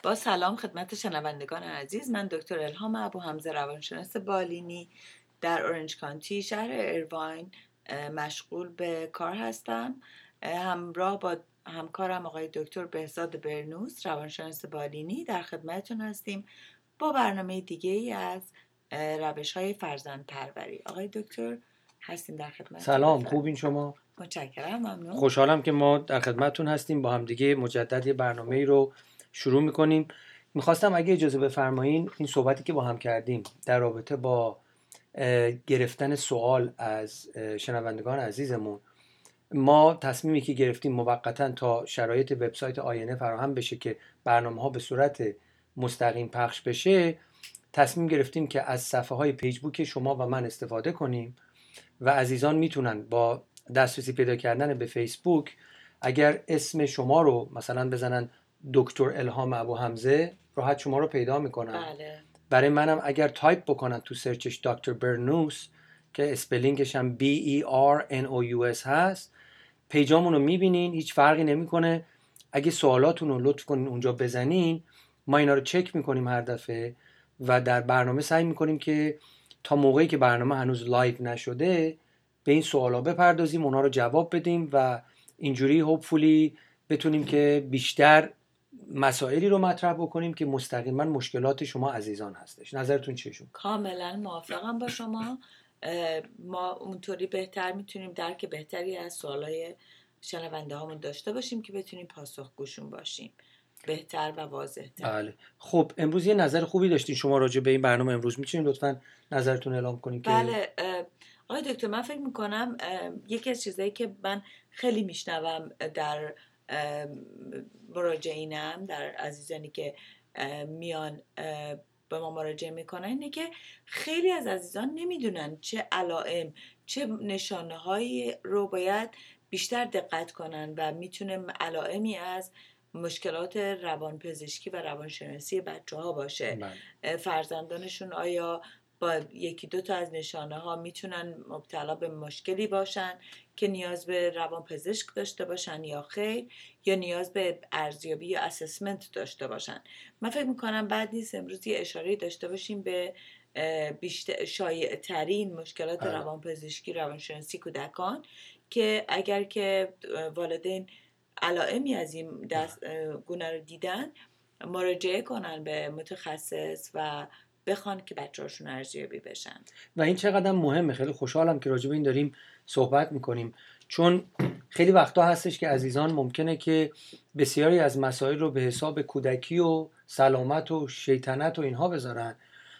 با سلام خدمت شنوندگان عزیز، من دکتر الهام ابو حمزه روانشناس بالینی در اورنج کانتی شهر ایرواین مشغول به کار هستم. همراه با همکارم آقای دکتر بهزاد برنوس روانشناس بالینی در خدمتتون هستیم با برنامه دیگه ای از روش‌های فرزندپروری. آقای دکتر هستیم در خدمتتون. سلام، خوبین شما؟ متشکرم، ممنون. خوشحالم که ما در خدمتتون هستیم، با هم دیگه مجدد یه برنامه‌ای رو شروع می‌کنیم. می‌خواستم اگه اجازه بفرمایین این صحبتی که با هم کردیم در رابطه با گرفتن سوال از شنوندگان عزیزمون، ما تصمیمی که گرفتیم موقتا تا شرایط وبسایت آینه فراهم بشه که برنامه‌ها به صورت مستقیم پخش بشه، تصمیم گرفتیم که از صفحه‌های پیجبوک شما و من استفاده کنیم و عزیزان میتونن با دسترسی پیدا کردن به فیسبوک اگر اسم شما رو مثلا بزنن دکتر الهام ابو حمزه، راحت شما رو پیدا میکنن. بله. برای منم اگر تایپ بکنن تو سرچش دکتر برنوس که اسپلینگش هم BERNOUS هست، پیجامون رو میبینین، هیچ فرقی نمیکنه. اگه سوالاتون رو لطف کنین اونجا بزنین، ما اینا رو چک میکنیم هر دفعه و در برنامه سعی میکنیم که تا موقعی که برنامه هنوز لایو نشده به این سوالا بپردازیم، اونا رو جواب بدیم و اینجوری هوپفولی بتونیم که بیشتر مسائلی رو مطرح بکنیم که مستقیما مشکلات شما عزیزان هستش. نظرتون چیه شما؟ کاملا موافقم با شما. ما اونطوری بهتر میتونیم درک بهتری از سوالای شنونده هامون داشته باشیم که بتونیم پاسخگوشون باشیم بهتر و واضح‌تر. بله. خب امروز یه نظر خوبی داشتین شما راجع به این برنامه، امروز میتونید لطفاً نظرتون اعلام کنین که بله آقای دکتر، من فکر میکنم یکی از چیزایی که من خیلی میشنوم در مراجعینم، در عزیزانی که میان به ما مراجعه میکنن، اینه که خیلی از عزیزان نمیدونن چه علائم، چه نشانه هایی رو باید بیشتر دقت کنن و میتونه علائمی از مشکلات روانپزشکی و روانشناسی بچه ها باشه. فرزندانشون آیا با یکی دو تا از نشانه ها میتونن مبتلا به مشکلی باشن که نیاز به روانپزشک داشته باشن یا خیر، یا نیاز به ارزیابی یا اسسمنت داشته باشن. من فکر میکنم بعد نیست امروز یه اشاره داشته باشیم به بیشتر شایع ترین مشکلات روانپزشکی روانشناسی کودکان که اگر که والدین علائمی از این گونه رو دیدن مراجعه کنن به متخصص و بخوان که بچه‌هاشون ارزیابی بشن. و این چقدر مهمه. خیلی خوشحالم که راجع به این داریم صحبت میکنیم، چون خیلی وقتا هستش که عزیزان ممکنه که بسیاری از مسائل رو به حساب کودکی و سلامت و شیطنت و اینها بذارن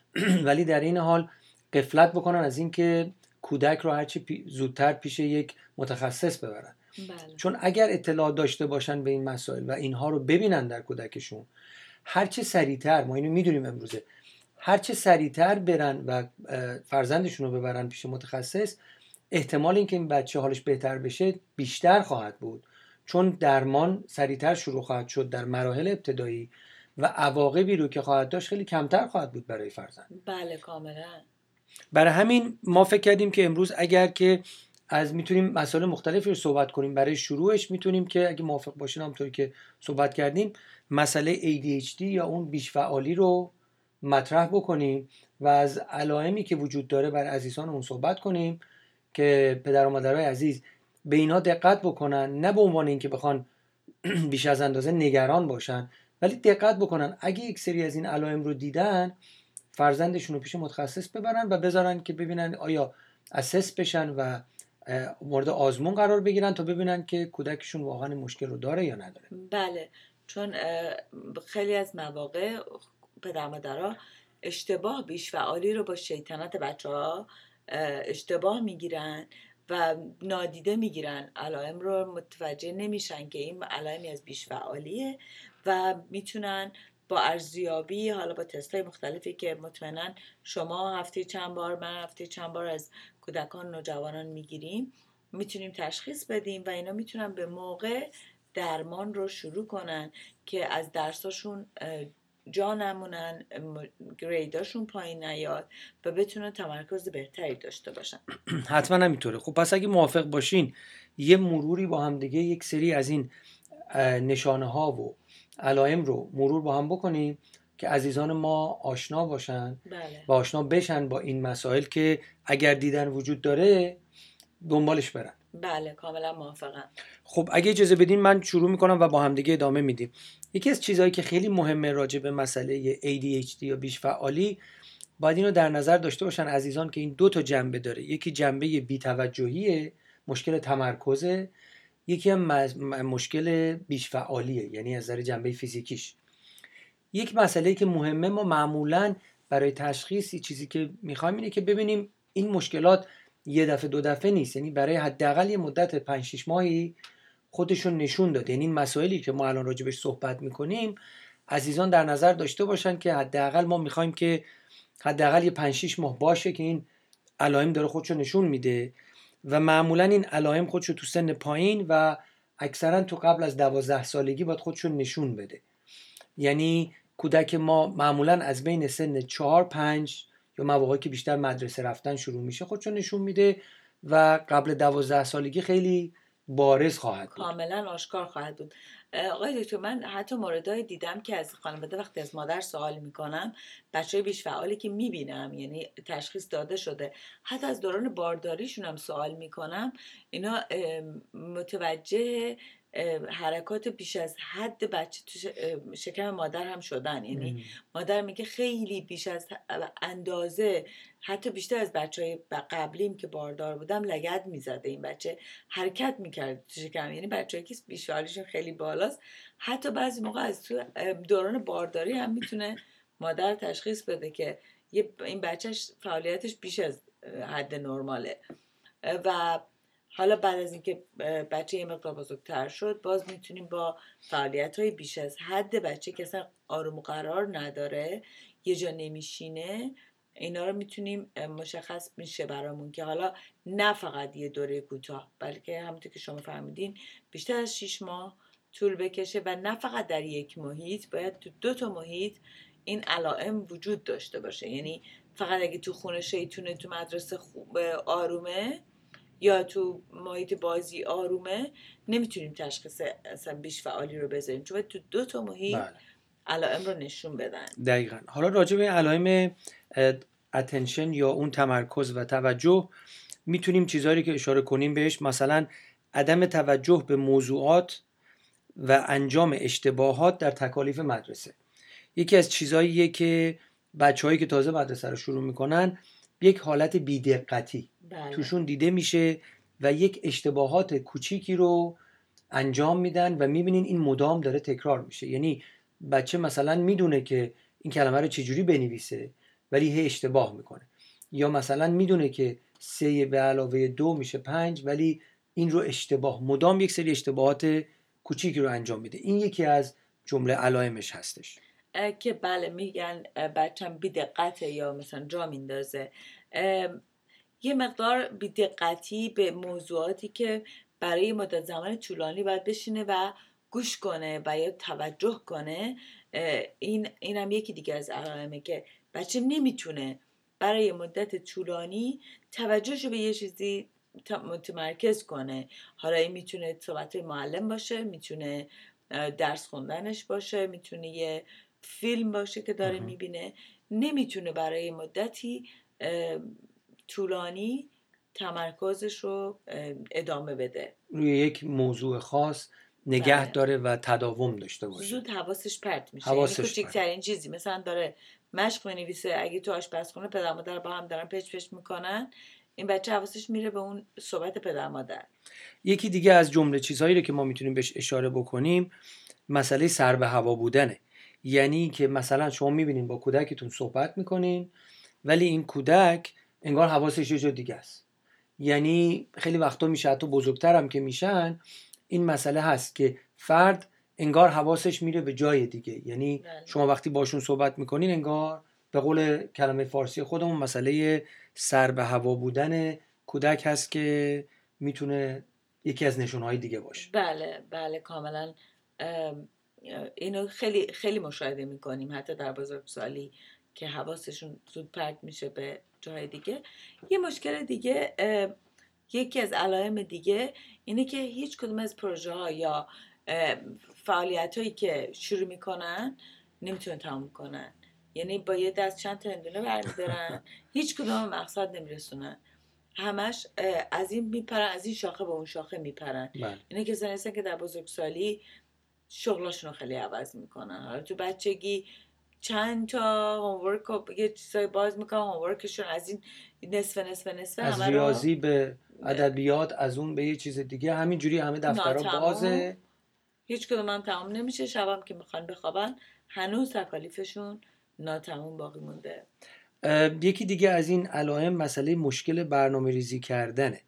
ولی در این حال غفلت بکنن از این که کودک رو هرچی زودتر پیش یک متخصص ببرن. بله. چون اگر اطلاع داشته باشن به این مسائل و اینها رو ببینن در کودکشون، هرچه سریعتر، ما اینو میدونیم امروزه، هرچه سریعتر برن و فرزندشون رو ببرن پیش متخصص، احتمال اینکه این بچه حالش بهتر بشه بیشتر خواهد بود، چون درمان سریعتر شروع خواهد شد در مراحل ابتدایی و عواقبی رو که خواهد داشت خیلی کمتر خواهد بود برای فرزند. بله کاملا. برای همین ما فکر کردیم که امروز اگر که میتونیم مسائل مختلفی رو صحبت کنیم، برای شروعش میتونیم که اگه موافق باشین همونطوری که صحبت کردیم مسئله ADHD یا اون بیش‌فعالی رو مطرح بکنیم و از علائمی که وجود داره بر عزیزانمون صحبت کنیم که پدر و مادرای عزیز به اینا دقت بکنن، نه به عنوان اینکه بخوان بیش از اندازه نگران باشن، ولی دقت بکنن اگه یک سری از این علائم رو دیدن فرزندشون رو پیش متخصص ببرن و بذارن که ببینن آیا اسس بشن و مورد آزمون قرار بگیرن تا ببینن که کودکشون واقعا مشکل رو داره یا نداره. بله، چون خیلی از مواقع پدر مادرها اشتباه بیش‌فعالی رو با شیطنت بچه‌ها اشتباه میگیرن و نادیده میگیرن، علائم رو متوجه نمیشن که این علائمی از بیش‌فعالیه و میتونن با ارزیابی، حالا با تست‌های مختلفی که مطمئناً شما هفته چند بار، من هفته چند بار از کودکان نوجوانان میگیریم، میتونیم تشخیص بدیم و اینا میتونن به موقع درمان رو شروع کنن که از درساشون جا نمونن، گریداشون پایین نیاد و بتونن تمرکز بهتری داشته باشن. حتما همینطوره. خب پس اگه موافق باشین یه مروری با هم دیگه یک سری از این نشانه ها و علائم رو مرور با هم بکنیم که عزیزان ما آشنا باشن بله و آشنا بشن با این مسائل که اگر دیدن وجود داره دنبالش برن. بله کاملا موافقم. خب اگه اجازه بدین من شروع میکنم و با همدیگه ادامه میدیم. یکی از چیزهایی که خیلی مهمه راجع به مسئله ADHD یا بیش فعالی باید اینو در نظر داشته باشن عزیزان که این دو تا جنبه داره. یکی جنبه بی‌توجهیه، مشکل تمرکزه، یکی هم مشکل بیش فعالیه، یعنی از نظر جنبه فیزیکیش. یک مسئله که مهمه، ما معمولاً برای تشخیص چیزی که میخوایم اینه که ببینیم این مشکلات یه دفعه دو دفعه نیست، یعنی برای حداقل یه مدت 5-6 ماهی خودشون نشون داده. یعنی این مسائلی که ما الان راجبش صحبت میکنیم عزیزان در نظر داشته باشن که حداقل ما میخوایم که حداقل یه 5-6 ماه باشه که این علائم داره خودشو نشون میده و معمولا این علائم خودشو تو سن پایین و اکثرا تو قبل از 12 سالگی باید خودشو نشون بده. یعنی کودک ما معمولا از بین سن 4-5 یا مواقعی که بیشتر مدرسه رفتن شروع میشه خودشو نشون میده و قبل 12 سالگی خیلی بارز خواهد بود، کاملا آشکار خواهد بود. آقای دکتر، من حتی موردای دیدم که از خانواده وقتی از مادر سوال میکنم، بچهای بیش فعالی که میبینم یعنی تشخیص داده شده، حتی از دوران بارداریشون هم سوال میکنم، اینا متوجه حرکات بیش از حد بچه تو شکم مادر هم شدن. یعنی مادر میگه خیلی بیش از اندازه، حتی بیشتر از بچهای قبلیم که باردار بودم لگد میزده این بچه، حرکت میکرد تو شکم. یعنی بچه‌ای که بیش فعالیشون خیلی بالاست، حتی بعضی موقع از تو دوران بارداری هم میتونه مادر تشخیص بده که این بچهش فعالیتش بیش از حد نرماله. و حالا بعد از اینکه بچه یه مقدار بزرگتر شد، باز میتونیم با فعالیت‌های بیش از حد بچه که اصلا آروم و قرار نداره، یه جا نمیشینه، اینا رو میتونیم مشخص میشه برامون که حالا نه فقط یه دوره کوتاه، بلکه همونطور که شما فهمیدین بیشتر از 6 ماه طول بکشه و نه فقط در یک محیط، باید تو 2 تا محیط این علائم وجود داشته باشه. یعنی فقط اگه تو خونه شیطونه، تو مدرسه خوب آرومه یا تو محیط بازی آرومه، نمیتونیم تشخیص اصلا بیش فعالی رو بذاریم، چون تو 2 تا محیط علائم رو نشون بدن. دقیقاً. حالا راجع به علائم اتنشن یا اون تمرکز و توجه میتونیم چیزهایی که اشاره کنیم بهش، مثلا عدم توجه به موضوعات و انجام اشتباهات در تکالیف مدرسه. یکی از چیزهاییه که بچه‌هایی که تازه مدرسه رو شروع میکنن یک حالت بی‌دقتی توشون دیده میشه و یک اشتباهات کوچیکی رو انجام میدن و میبینین این مدام داره تکرار میشه. یعنی بچه مثلا میدونه که این کلمه رو چجوری بنویسه ولی هی اشتباه میکنه، یا مثلا میدونه که 3 به علاوه 2 میشه 5 ولی این رو اشتباه، مدام یک سری اشتباهات کوچیکی رو انجام میده. این یکی از جمله علائمش هستش که بله میگن بچه‌م بی‌دقته یا مثلا جا میندازه. یه مقدار بی‌دقتی به موضوعاتی که برای مدت زمان طولانی باید بشینه و گوش کنه و یا توجه کنه، این هم یکی دیگه از علائمه که بچه نمیتونه برای مدت طولانی توجهشو به یه چیزی متمرکز کنه. حالا این میتونه صحبت معلم باشه، میتونه درس خوندنش باشه، میتونه یه فیلم باشه که داره میبینه، نمیتونه برای مدتی طولانی تمرکزش رو ادامه بده، روی یک موضوع خاص نگه داره و تداوم داشته باشه. زود حواسش پرت میشه. یعنی کوچکترین چیزی مثلا داره مشق می‌نویسه، اگه تو آشپزخونه پدر مادر با هم دارن پچ پچ میکنن، این بچه حواسش میره به اون صحبت پدر مادر. یکی دیگه از جمله چیزهایی رو که ما میتونیم بهش اشاره بکنیم مسئله سر به هوا بودنه. یعنی که مثلا شما میبینین با کودکتون صحبت میکنین ولی این کودک انگار حواسش یه جا دیگه است. یعنی خیلی وقتا میشه حتی بزرگتر هم که میشن این مسئله هست که فرد انگار حواسش میره به جای دیگه. یعنی شما وقتی باشون صحبت میکنین انگار به قول کلمه فارسی خودمون مسئله سر به هوا بودن کودک هست که میتونه یکی از نشونهای دیگه باشه. بله کاملا. اینو خیلی خیلی مشاهده میکنیم حتی در بزرگسالی که حواسشون زود پرت میشه به جای دیگه. یه مشکل دیگه، یکی از علائم دیگه اینه که هیچ کدوم از پروژه ها یا فعالیت هایی که شروع میکنن نمیتونن تموم کنن، یعنی با یه دست چند تا هندونه برمیدارن هیچ کدوم مقصد نمیرسونن، همش از این میپرن، از این شاخه به اون شاخه میپرن. اینه که زنستن که در بزرگسالی شغلاشون رو خیلی عوض میکنن. حالا تو بچگی چند تا هومورک یه چیزای باز میکنن، هومورکشون از این نصف از ریاضی به ادبیات، از اون به یه چیز دیگه، همینجوری همه دفترها بازه، هیچ کدوم هم تمام نمیشه. شبم که میخوان بخوابن هنوز تکالیفشون ناتمام باقی مونده. یکی دیگه از این علائم مسئله مشکل برنامه ریزی کردنه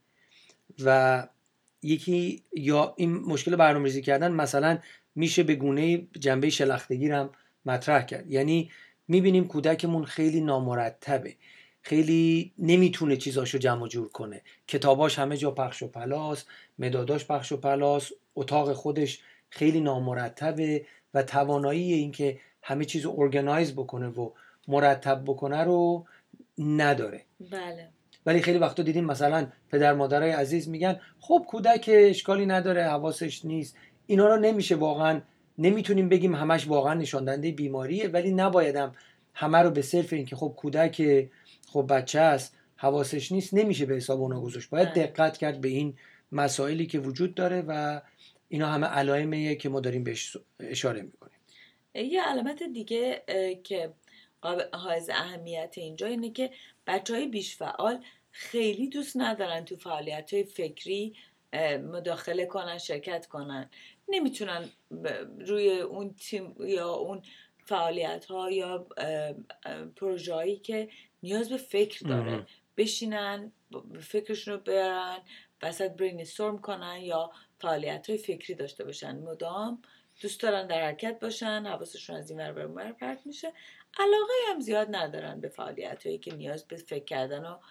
و یکی یا این مشکل برنامه ریزی کردن مثلا میشه به گونه جنبه شلختگی هم مطرح کرد. یعنی میبینیم کودکمون خیلی نامرتبه، خیلی نمیتونه چیزاشو جمع جور کنه، کتاباش همه جا پخش و پلاس، مداداش پخش و پلاس، اتاق خودش خیلی نامرتبه و توانایی این که همه چیز رو ارگنایز بکنه و مرتب بکنه رو نداره. بله. ولی خیلی وقتا دیدیم مثلا پدر مادرای عزیز میگن خب کودک اشکالی نداره، حواسش نیست. اینا رو نمیشه واقعا، نمیتونیم بگیم همش واقعا نشان دهنده بیماریه، ولی نبایدم همه رو به صرف این که خب کودک، خب بچه است، حواسش نیست، نمیشه به حساب اونا گذاشت. باید دقت کرد به این مسائلی که وجود داره و اینا همه علائمیه که ما داریم بهش اشاره میکنیم. یه علامت دیگه که حائز اهمیت اینجا اینه که بچهای بیش فعال خیلی دوست ندارن تو فعالیت‌های فکری مداخله کنن، شرکت کنن، نمیتونن روی اون تیم یا اون فعالیت‌ها یا پروژه‌هایی که نیاز به فکر داره بشینن، فکرشون رو بیارن وسط، برین استورم کنن یا فعالیت‌های فکری داشته باشن. مدام دوست دارن در حرکت باشن، حواسشون از این ور به اون ور پرت میشه، علاقه هم زیاد ندارن به فعالیت‌هایی که نیاز به فکر کردن و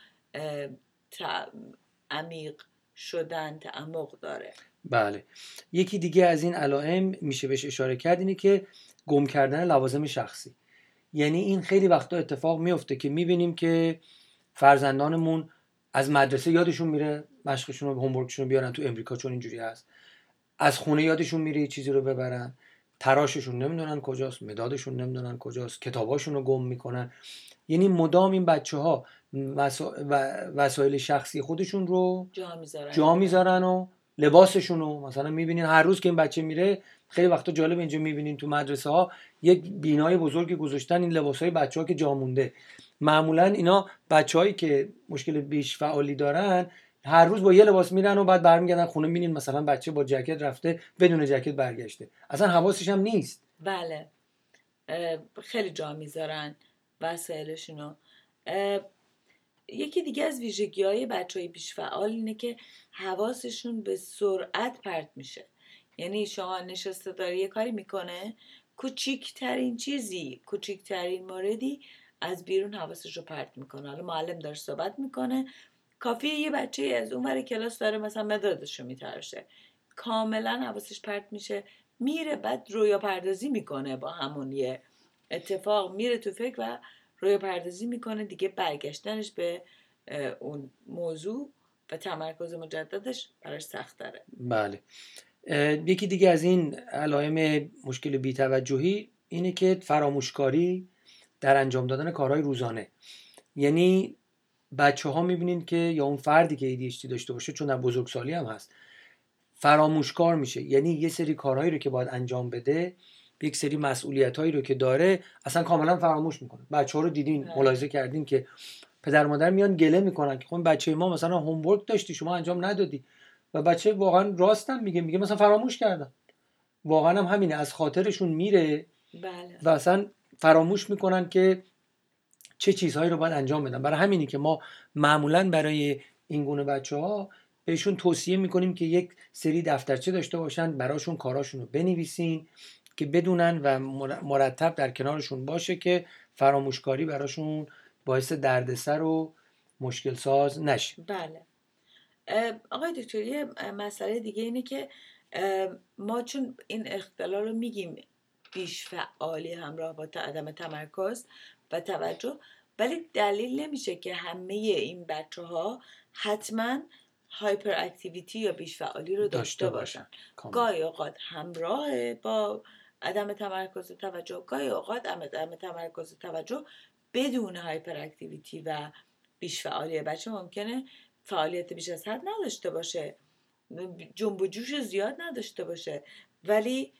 عمیق شدن، تعمق داره. بله. یکی دیگه از این علائم میشه بهش اشاره کرد اینه که گم کردن لوازم شخصی. یعنی این خیلی وقتا اتفاق میفته که میبینیم که فرزندانمون از مدرسه یادشون میره مشقشون رو، هومورکشون رو بیارن، تو امریکا چون اینجوری هست، از خونه یادشون میره چیزی رو ببرن، تراششون نمیدونن کجاست، مدادشون نمیدونن کجاست، کتاباشون رو گم میکنن. یعنی مدام این بچه‌ها وسایل شخصی خودشون رو جا میذارن و لباسشون رو مثلا میبینین هر روز که این بچه میره، خیلی وقتا جالب اینجا میبینین تو مدرسه ها یک بینای بزرگی گذاشتن این لباسای بچه‌ها که جا مونده. معمولا اینا بچه‌هایی که مشکل بیش فعالی دارن هر روز با یه لباس میرن و بعد برمیگردن خونه، میبینین مثلا بچه با جکت رفته بدون جکت برگشته، اصلا حواسش هم نیست. بله، خیلی جا میذارن وسایلشونو. یکی دیگه از ویژگی‌های بچه‌های بیش فعال اینه که حواسشون به سرعت پرت میشه. یعنی شما نشسته داری یه کاری میکنه، کوچیکترین چیزی، کوچیکترین موردی از بیرون حواسش رو پرت میکنه. حالا معلم داره صحبت میکنه، کافیه یه بچه از اون ور کلاس داره مثلا مدادش رو میترشه، کاملا حواسش پرت میشه، میره بعد رویا پردازی میکنه با همون یه اتفاق، میره تو فکر و رویا پردازی میکنه، دیگه برگشتنش به اون موضوع و تمرکز مجددش براش سخت داره. بله. یکی دیگه از این علائم مشکل بی‌توجهی اینه که فراموشکاری در انجام دادن کارهای روزانه. یعنی بچه ها میبینین که یا اون فردی که ADHD داشته باشه، چون در بزرگسالی هم هست، فراموشکار میشه. یعنی یه سری کارهایی رو که باید انجام بده، یک سری مسئولیتایی رو که داره اصلا کاملا فراموش میکنه. بچه‌ها رو دیدین، ملاحظه کردین که پدر مادر میان گله میکنن که خب بچه ما مثلا هومورک داشتی شما انجام ندادی، و بچه واقعا راستم میگه مثلا فراموش کردم، واقعا هم همینه، از خاطرشون میره. بله. و اصلا فراموش میکنن که چه چیزهایی رو باید انجام بدن. برای همینی که ما معمولا برای این گونه بچه‌ها بهشون توصیه میکنیم که یک سری دفترچه داشته باشن، براشون کاراشون رو بنویسین که بدونن و مرتب در کنارشون باشه که فراموشکاری براشون باعث دردسر و مشکل ساز نشه. بله. آقای دکتر، یه مسئله دیگه اینه که ما چون این اختلال رو میگیم بیش فعالی همراه با عدم تمرکز و توجه، ولی دلیل نمیشه که همه این بچه ها حتما هایپر اکتیویتی یا بیش فعالی رو داشته باشن. گاهی اوقات همراه با عدم تمرکز توجه، گاهی اوقات عدم تمرکز توجه بدون هایپر اکتیویتی و بیش فعالی. بچه ممکنه فعالیت بیش از حد نداشته باشه، جنب و جوش زیاد نداشته باشه، ولی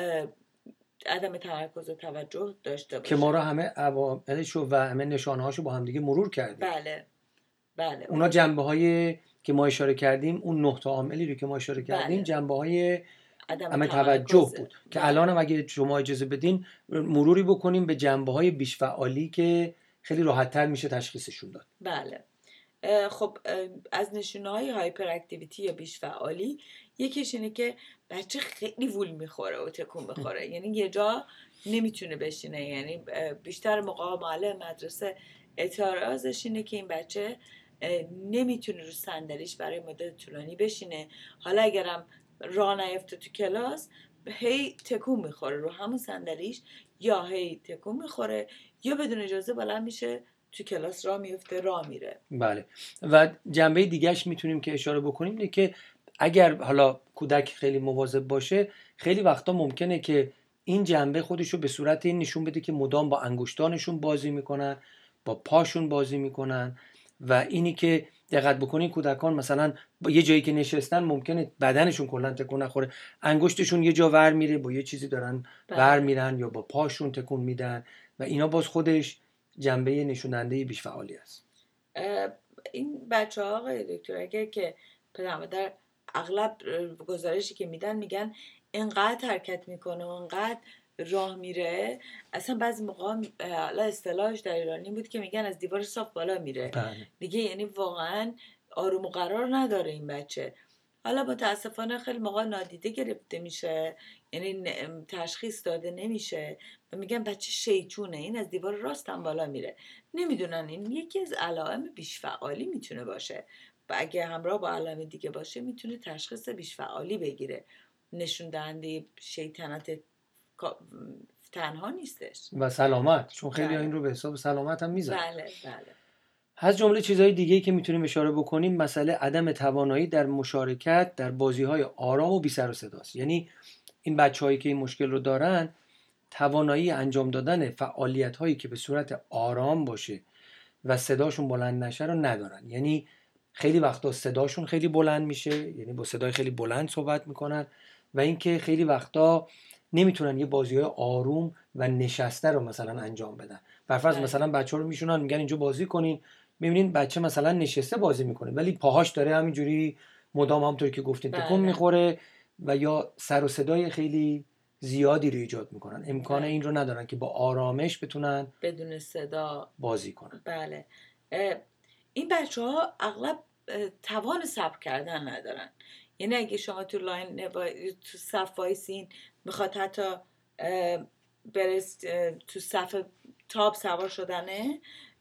عدم تمرکز و توجه داشته باشه که ما رو همه عواملشو و همه نشانه‌هاشو با هم دیگه مرور کردیم. بله اونا جنبه‌های که ما اشاره کردیم، اون 9 تا عاملی رو که ما اشاره کردیم جنبه‌های عدم توجه بود که الان هم اگه شما اجازه بدین مروری بکنیم به جنبه‌های بیش فعالی که خیلی راحت‌تر میشه تشخیصشون داد. بله. خب از نشونه‌های هایپر اکتیویتی یا بیش فعالی یکیش اینه که بچه خیلی وول میخوره و تکون بخوره، یعنی یه جا نمیتونه بشینه. یعنی بیشتر موقع معلم مدرسه اعتراضش اینه که این بچه نمیتونه رو صندلیش برای مدت طولانی بشینه. حالا اگرم راه نیفته تو کلاس، هی تکون میخوره رو همون صندلیش، یا هی تکون میخوره یا بدون اجازه بلند میشه تو کلاس راه میفته، راه میره. بله. و جنبه دیگهش میتونیم که اشاره بکنیم اینه که اگر حالا کودک خیلی مواظب باشه، خیلی وقتا ممکنه که این جنبه خودشو به صورت این نشون بده که مدام با انگشتانشون بازی میکنن، با پاشون بازی میکنن، و اینی که دقت بکنین کودکان مثلا با یه جایی که نشستن ممکنه بدنشون کلا تکون نخوره، انگشتشون یه جا ور میره، با یه چیزی دارن ور میرن یا با پاشون تکون میدن، و اینا باز خودش جنبه نشوننده بیش فعالی است. این بچه ها آقای دکتر اگر که پدر مادر اغلب گزارشی که میدن میگن اینقدر حرکت میکنه و اینقدر راه میره، اصلا بعضی موقع اصطلاحش در ایرانی بود که میگن از دیوار صاف بالا میره. دیگه یعنی واقعا آروم و قرار نداره این بچه. حالا متاسفانه خیلی موقع نادیده گرفته میشه، یعنی تشخیص داده نمیشه و میگن بچه شیطونه، این از دیوار راست هم بالا میره. نمیدونن این یکی از علائم بیش فعالی میتونه باشه و اگه همراه با علائم دیگه باشه میتونه تشخیص بیش فعالی بگیره. نشون دهنده شیطنت تنها نیستش و سلامت، چون خیلی این رو به حساب سلامت هم میذارن. بله. از جمله چیزهای دیگه‌ای که میتونیم اشاره بکنیم مسئله عدم توانایی در مشارکت در بازی‌های آرام و بی سر و صداست. یعنی این بچه‌هایی که این مشکل رو دارن توانایی انجام دادن فعالیت‌هایی که به صورت آرام باشه و صداشون بلند نشه رو ندارن. یعنی خیلی وقتا صداشون خیلی بلند میشه، یعنی با صدای خیلی بلند صحبت میکنن، و اینکه خیلی وقتا نمیتونن یه بازی‌های آروم و نشسته رو مثلا انجام بدن. برفرض مثلا بچه‌ها رو میشونن میگن اینجا بازی کنین، میبینین بچه مثلا نشسته بازی میکنه ولی پاهاش داره همینجوری مدام همونطور که گفتین تکون میخوره و یا سر و صدای خیلی زیادی رو ایجاد میکنن. امکان این رو ندارن که با آرامش بتونن بدون صدا بازی کنن. بله. این بچه‌ها اغلب توان صبر کردن ندارن. یعنی اگه شما تو لاین تو صف وایسین، میخواد حتی برست تو صف تاب سوار شدنه،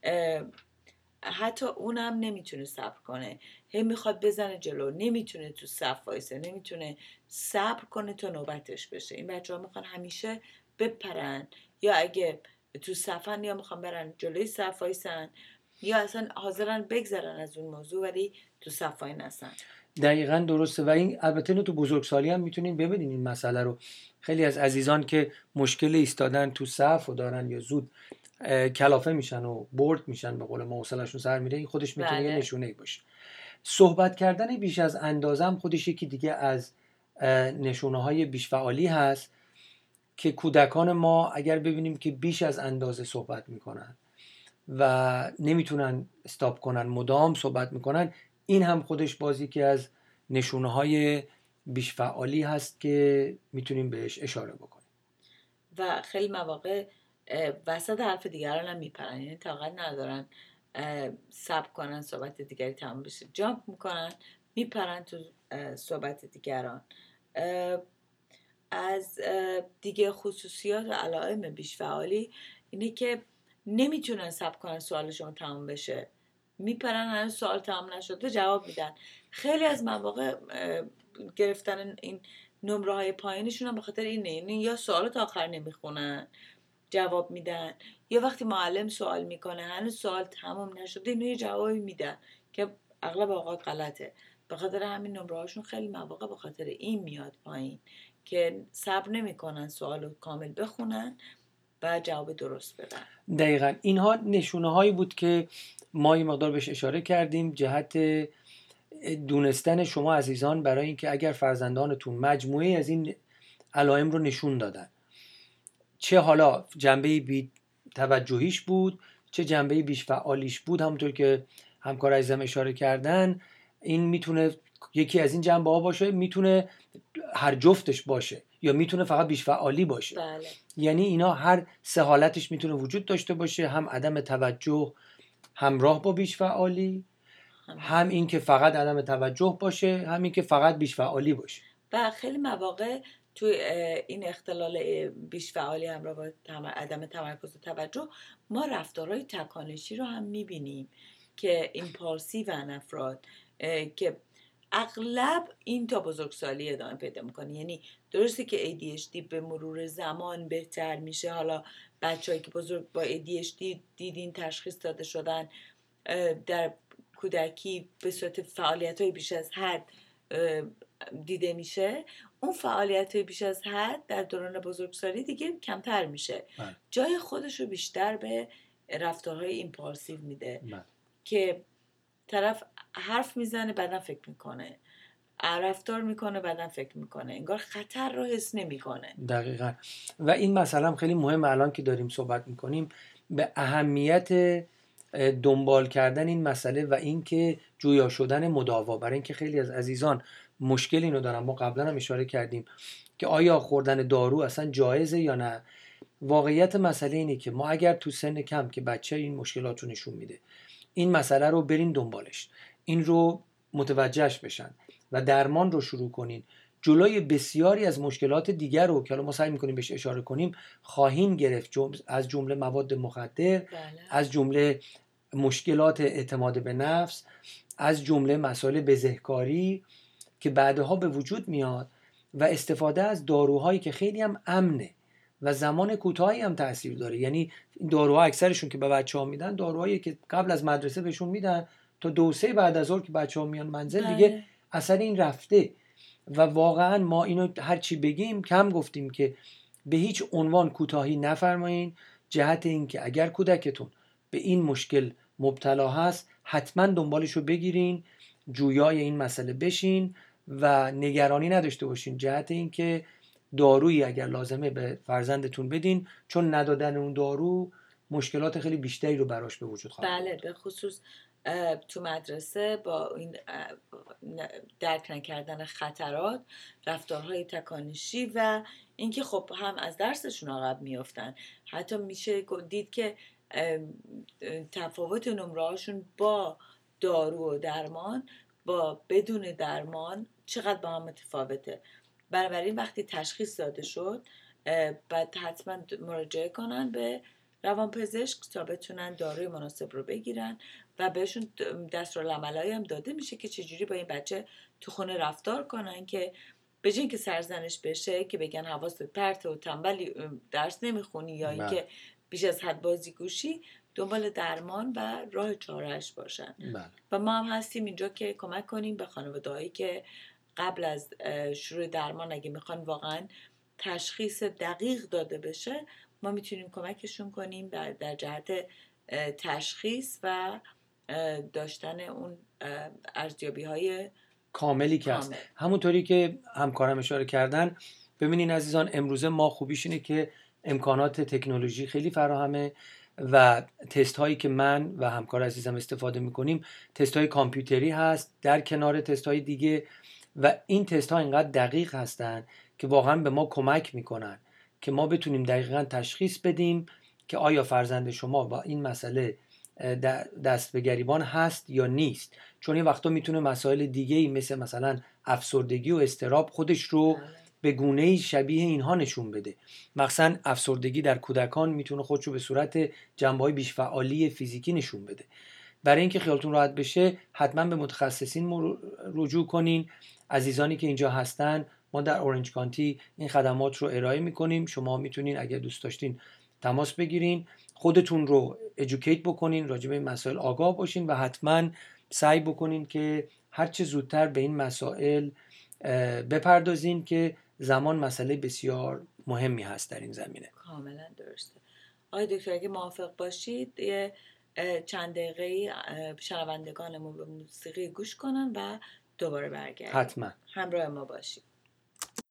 حتی اونم نمیتونه صبر کنه، هی میخواد بزنه جلو، نمیتونه تو صف وایسه، نمیتونه صبر کنه تا نوبتش بشه. این بچه‌ها میخوان همیشه بپرن، یا اگه تو صفن یا میخوان برن جلوی صف وایسن، یا اصلا حاضرن بگذرن از اون موضوع ولی تو صف وای نسن. دقیقاً درسته. و این البته تو بزرگسالی هم میتونین ببینین این مسئله رو. خیلی از عزیزان که مشکل ایستادن تو صف و دارن یا زود کلافه میشن و برد میشن، به قول ما حوصله‌شون سر میره، این خودش میتونه یه نشونه باشه. صحبت کردن بیش از اندازه هم خودش یکی دیگه از نشونه‌های بیش فعالی هست که کودکان ما اگر ببینیم که بیش از اندازه صحبت میکنن و نمیتونن استاپ کنن، مدام صحبت میکنن، این هم خودش بازی که از نشونه‌های بیش فعالی هست که میتونیم بهش اشاره بکنیم. و خیلی مواقع وسط حرف دیگران هم میپرن، یعنی طاقت ندارن صبر کنن صحبت دیگری تمام بشه، جامپ میکنن میپرن تو صحبت دیگران. از دیگه خصوصیات و علائم بیش فعالی اینه که نمیتونن صبر کنن سوال شما تمام بشه، میپرن هنوز سوال تمام نشده جواب میدن. خیلی از مواقع گرفتن این نمره های پایینشون هم به خاطر اینه، یعنی یا سوال تا آخر نمیخونن جواب میدن، یا وقتی معلم سوال میکنه هنوز سوال تمام نشده اینو یه جوابی میدن که اغلب اوقات غلطه. به خاطر همین نمره هاشون خیلی مواقع به خاطر این میاد پایین که صبر نمیکنن سوالو کامل بخونن و جواب درست بدن. دقیقاً اینها نشونه هایی بود که ما یه مقدار بهش اشاره کردیم جهت دونستن شما عزیزان، برای اینکه اگر فرزندانتون مجموعه از این علائم رو نشون دادن، چه حالا جنبه بی توجهیش بود چه جنبه بیش فعالیش بود، همونطور که همکار عزیزم اشاره کردن، این میتونه یکی از این جنبه ها باشه، میتونه هر جفتش باشه، یا میتونه فقط بیش فعالی باشه. بله. یعنی اینا هر سه حالتش میتونه وجود داشته باشه، هم عدم توجه همراه با بیش فعالی، هم این که فقط عدم توجه باشه، هم این که فقط بیش فعالی باشه. و خیلی مواقع توی این اختلال بیش فعالی همراه با عدم تمرکز و توجه ما رفتارهای تکانشی رو هم میبینیم که ایمپالسیو افراد که اغلب این تا بزرگسالی ادامه پیدا میکنه. یعنی درسته که ADHD به مرور زمان بهتر میشه، حالا بچه‌هایی که بزرگ با ADHD دیدین تشخیص داده شدن در کودکی به صورت فعالیت‌های بیش از حد دیده میشه، اون فعالیت‌های بیش از حد در دوران بزرگسالی دیگه کمتر میشه. جای خودش رو بیشتر به رفتارهای ایمپالسیو میده که طرف حرف میزنه بعدن فکر میکنه، رفتار میکنه بعدن فکر میکنه، انگار خطر رو حس نمیکنه. دقیقاً. و این مسئله هم خیلی مهمه الان که داریم صحبت میکنیم، به اهمیت دنبال کردن این مسئله و اینکه جویا شدن مداوا، برای اینکه خیلی از عزیزان مشکل اینو دارن. ما قبلا هم اشاره کردیم که آیا خوردن دارو اصلا جایزه یا نه. واقعیت مسئله اینه که ما اگر تو سن کم که بچه این مشکلات رو نشون میده، این مسئله رو برین دنبالش، این رو متوجهش بشن و درمان رو شروع کنین، جلوی بسیاری از مشکلات دیگر رو که ما سعی میکنیم بهش اشاره کنیم خواهیم گرفت، از جمله مواد مخدر، از جمله مشکلات اعتماد به نفس، از جمله مسائل بزهکاری که بعدها به وجود میاد و استفاده از داروهایی که خیلی هم امنه و زمان کوتاهی هم تاثیر داره. یعنی این داروها اکثرشون که به بچه‌ها میدن داروهایی که قبل از مدرسه بهشون میدن تا 2-3 بعد از ظهر که بچه‌ها میان منزل دیگه اثر این رفته. و واقعا ما اینو هر چی بگیم کم گفتیم که به هیچ عنوان کوتاهی نفرمایین جهت اینکه اگر کودکتون به این مشکل مبتلا هست حتما دنبالشو بگیرین، جویای این مسئله بشین و نگرانی نداشته باشین جهت اینکه دارویی اگر لازمه به فرزندتون بدین، چون ندادن اون دارو مشکلات خیلی بیشتری رو براش به وجود خواهد. بله، به خصوص تو مدرسه با این درک نکردن خطرات، رفتارهای تکانشی و اینکه خب هم از درسشون عقب میافتن. حتی میشه دید که تفاوت نمره‌هاشون با دارو و درمان با بدون درمان چقدر با هم متفاوته. بنابراین وقتی تشخیص داده شد بعد حتما مراجعه کنن به روانپزشک تا بتونن داروی مناسب رو بگیرن و بهشون دستورالعملایی هم داده میشه که چجوری با این بچه تو خونه رفتار کنن که به جای اینکه سرزنش بشه که بگن حواست پرته و تنبلی درس نمیخونی یا اینکه بیش از حد بازیگوشی، دنبال درمان و راه چاره‌اش باشن. و ما هم هستیم اینجا که کمک کنیم به خانواده‌هایی که قبل از شروع درمان اگه میخوان واقعا تشخیص دقیق داده بشه، ما میتونیم کمکشون کنیم در جهت تشخیص و داشتن اون ارزیابی‌های کاملی که هست. همونطوری که همکارم اشاره کردن، ببینین عزیزان امروزه ما خوبیش اینه که امکانات تکنولوژی خیلی فراهمه و تست هایی که من و همکار عزیزم استفاده میکنیم تست های کامپیوتری هست در کنار تست های دیگه و این تست ها اینقدر دقیق هستن که واقعا به ما کمک میکنن که ما بتونیم دقیقاً تشخیص بدیم که آیا فرزند شما با این مسئله دست به گریبان هست یا نیست. چون این وقتا میتونه مسائل دیگه‌ای مثلا افسردگی و اضطراب خودش رو به گونه‌ای شبیه اینها نشون بده. مثلا افسردگی در کودکان میتونه خودش رو به صورت جنبه‌های بیش فعالی فیزیکی نشون بده. برای اینکه خیالتون راحت بشه حتما به متخصصین رجوع کنین. عزیزانی که اینجا هستن ما در اورنج کانتی این خدمات رو ارائه میکنیم. شما میتونین اگر دوست داشتین تماس بگیرین، خودتون رو ادوکییت بکنین، راجع به این مسائل آگاه باشین و حتما سعی بکنین که هر چه زودتر به این مسائل بپردازیم که زمان مسئله بسیار مهمی هست در این زمینه. کاملا درسته. آقای دکتر اگه موافق باشید یه چند دقیقه شنوندگانمون به موسیقی گوش کنن و دوباره برگردیم. حتما همراه ما باشید.